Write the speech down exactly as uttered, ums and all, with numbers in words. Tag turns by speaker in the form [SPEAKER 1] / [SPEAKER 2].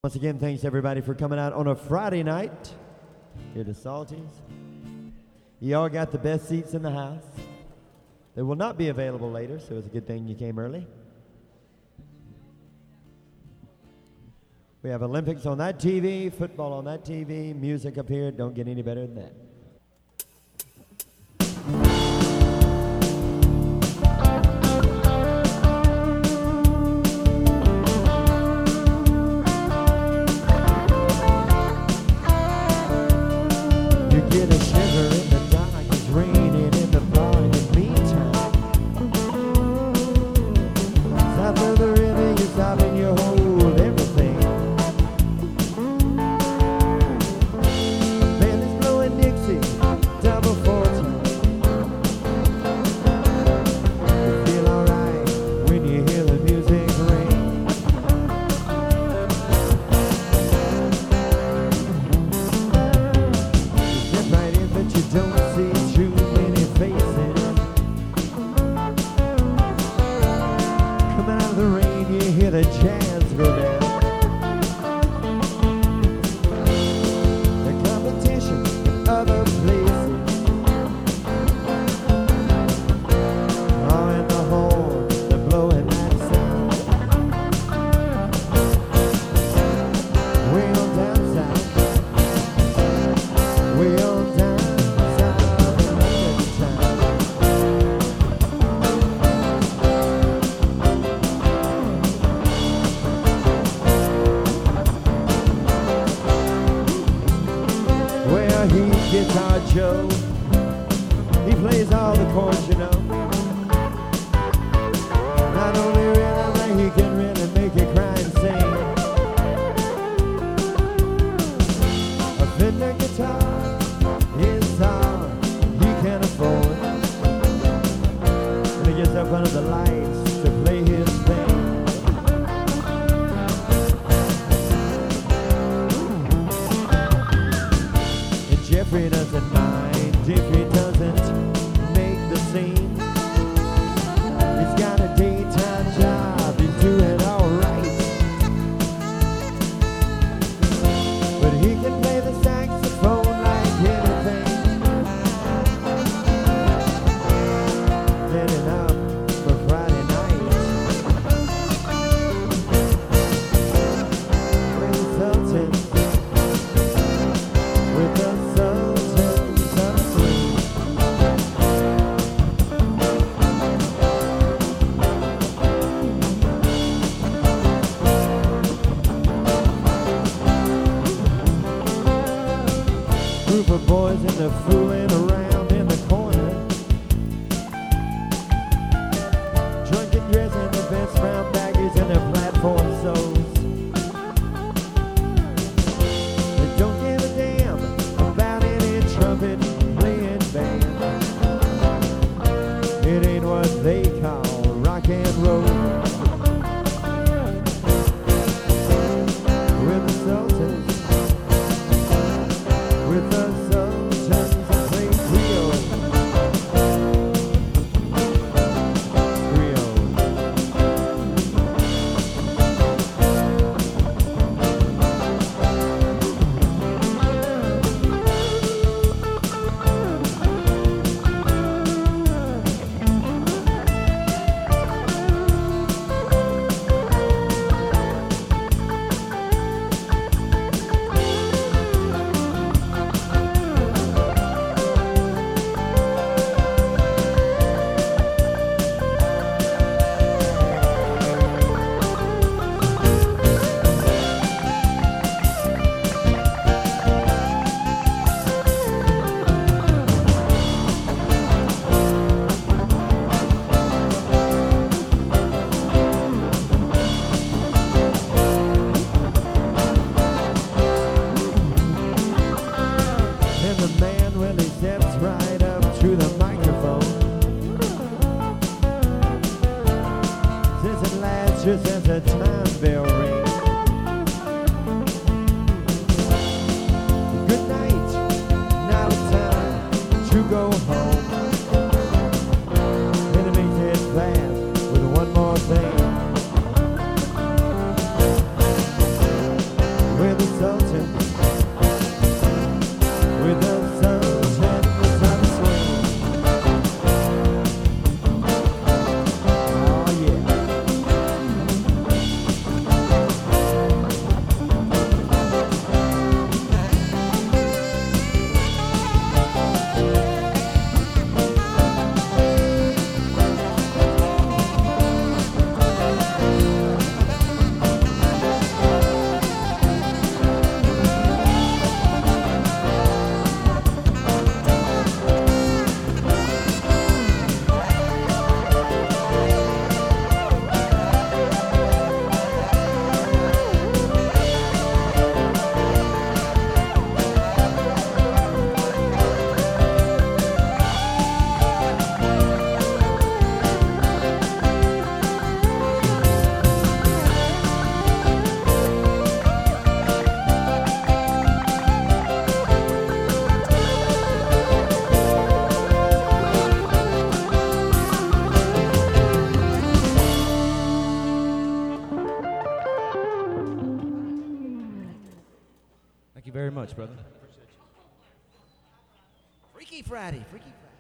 [SPEAKER 1] Once again, thanks everybody for coming out on a Friday night here to Salty's. You all got the best seats in the house. They will not be available later, so it's a good thing you came early. We have Olympics on that T V, football on that T V, music up here. Don't get any better than that. Get a shiver in the dark, it's raining in the bar in the meantime. South of the river, you stop and you hold everything. A band is blowing Dixie, double fourteen. You feel alright when you hear the music ring. You don't see too many faces. Coming out of the rain, you hear the jazz go down. The competition in other places. Oh, and the horns, they're blowing that sound. Way on down south. Way on down. He's Guitar Joe. He plays all the chords, you know. Not only rhythm, he can really make you cry and sing. A Fender guitar is all he can afford. When he gets up under the lights to play his thing. Jeffrey doesn't mind if he doesn't make the scene. He's got a daytime job, he's doing alright. But he can play the saxophone like anything. Setting up for Friday night. With the Sultans, with the group of boys and they're fooling around in the corner. Drunken dressing their best brown baggies and their platform soles. They don't give a damn about any trumpet playing band. It ain't what they call rock and roll. With the Sultans, with the Sultans, I play sunshine. With the sunshine inside the swing. Oh yeah.
[SPEAKER 2] Thank you very much, brother.
[SPEAKER 1] Freaky Friday, Freaky Friday.